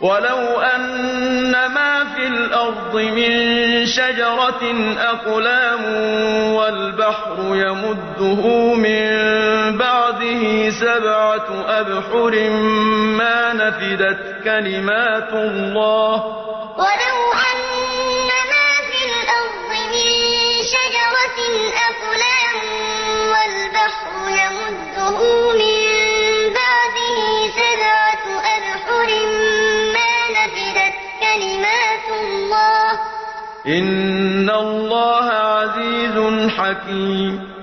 ولو أن ما في الأرض من شجرة أقلام والبحر يمده من بعده 7 أبحر ما نفدت كلمات الله. ولو أن ما في الأرض من شجرة أقلام والبحر يمده من بعده 7 أبحر ما نفدت كلمات الله. إن الله عزيز حكيم.